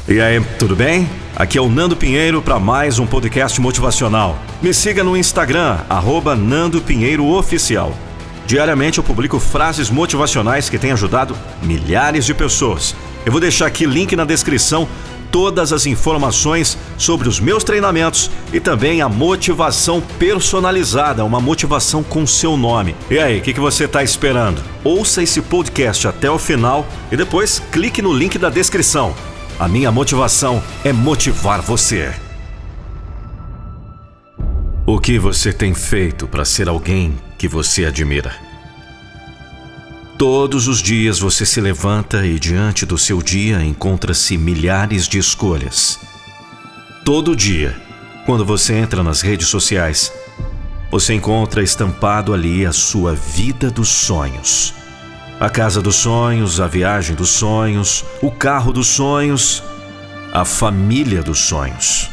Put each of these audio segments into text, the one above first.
E aí, tudo bem? Aqui é o Nando Pinheiro para mais um podcast motivacional. Me siga no Instagram, @NandoPinheiroOficial. Diariamente eu publico frases motivacionais que têm ajudado milhares de pessoas. Eu vou deixar aqui link na descrição, todas as informações sobre os meus treinamentos e também a motivação personalizada, uma motivação com seu nome. E aí, o que você está esperando? Ouça esse podcast até o final e depois clique no link da descrição. A minha motivação é motivar você. O que você tem feito para ser alguém que você admira? Todos os dias você se levanta e diante do seu dia encontra-se milhares de escolhas. Todo dia, quando você entra nas redes sociais, você encontra estampado ali a sua vida dos sonhos. A casa dos sonhos, a viagem dos sonhos, o carro dos sonhos, a família dos sonhos.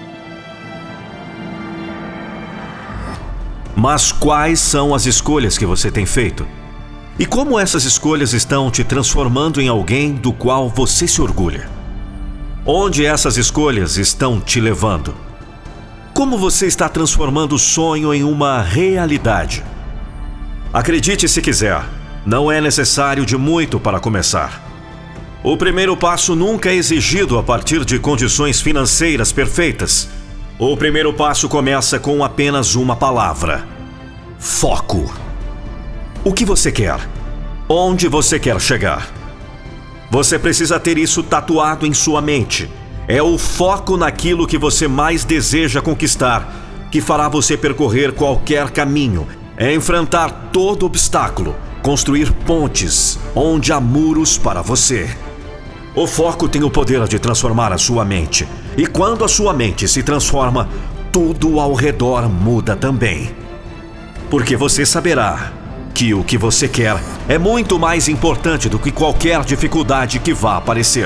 Mas quais são as escolhas que você tem feito? E como essas escolhas estão te transformando em alguém do qual você se orgulha? Onde essas escolhas estão te levando? Como você está transformando o sonho em uma realidade? Acredite se quiser, não é necessário de muito para começar. O primeiro passo nunca é exigido a partir de condições financeiras perfeitas. O primeiro passo começa com apenas uma palavra: foco. O que você quer? Onde você quer chegar? Você precisa ter isso tatuado em sua mente. É o foco naquilo que você mais deseja conquistar, que fará você percorrer qualquer caminho, é enfrentar todo obstáculo, construir pontes onde há muros para você. O foco tem o poder de transformar a sua mente. E quando a sua mente se transforma, tudo ao redor muda também. Porque você saberá que o que você quer é muito mais importante do que qualquer dificuldade que vá aparecer.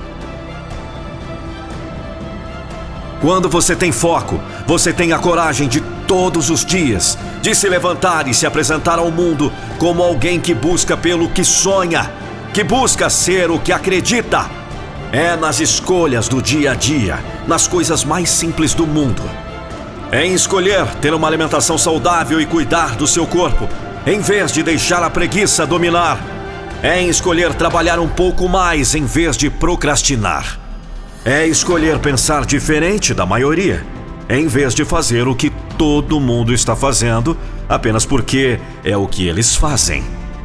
Quando você tem foco, você tem a coragem de todos os dias, de se levantar e se apresentar ao mundo como alguém que busca pelo que sonha, que busca ser o que acredita. É nas escolhas do dia a dia, nas coisas mais simples do mundo. É em escolher ter uma alimentação saudável e cuidar do seu corpo, em vez de deixar a preguiça dominar. É em escolher trabalhar um pouco mais em vez de procrastinar. É escolher pensar diferente da maioria, em vez de fazer o que todo mundo está fazendo apenas porque é o que eles fazem.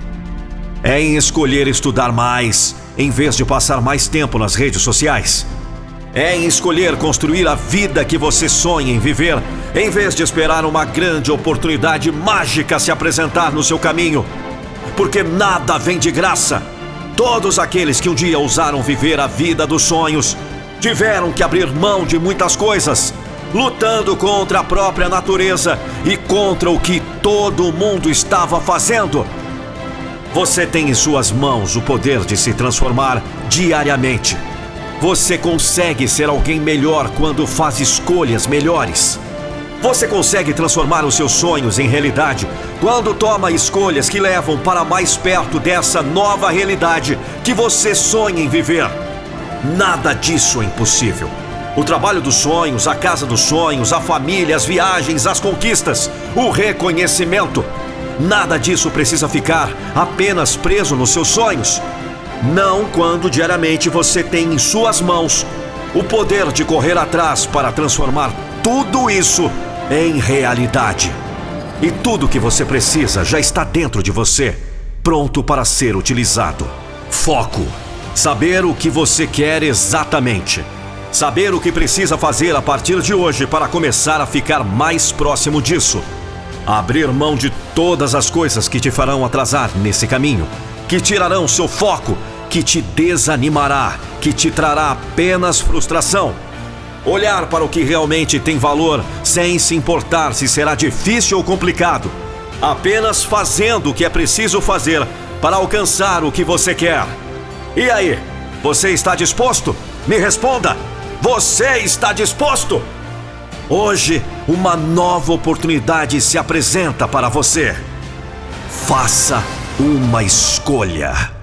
É em escolher estudar mais, em vez de passar mais tempo nas redes sociais. É em escolher construir a vida que você sonha em viver, em vez de esperar uma grande oportunidade mágica se apresentar no seu caminho. Porque nada vem de graça. Todos aqueles que um dia ousaram viver a vida dos sonhos tiveram que abrir mão de muitas coisas, lutando contra a própria natureza e contra o que todo mundo estava fazendo. Você tem em suas mãos o poder de se transformar diariamente. Você consegue ser alguém melhor quando faz escolhas melhores. Você consegue transformar os seus sonhos em realidade quando toma escolhas que levam para mais perto dessa nova realidade que você sonha em viver. Nada disso é impossível. O trabalho dos sonhos, a casa dos sonhos, a família, as viagens, as conquistas, o reconhecimento. Nada disso precisa ficar apenas preso nos seus sonhos. Não quando diariamente você tem em suas mãos o poder de correr atrás para transformar tudo isso em realidade. E tudo que você precisa já está dentro de você, pronto para ser utilizado. Foco. Saber o que você quer exatamente. Saber o que precisa fazer a partir de hoje para começar a ficar mais próximo disso. Abrir mão de todas as coisas que te farão atrasar nesse caminho, que tirarão seu foco, que te desanimará, que te trará apenas frustração. Olhar para o que realmente tem valor, sem se importar se será difícil ou complicado. Apenas fazendo o que é preciso fazer para alcançar o que você quer. E aí, você está disposto? Me responda! Você está disposto? Hoje, uma nova oportunidade se apresenta para você. Faça uma escolha.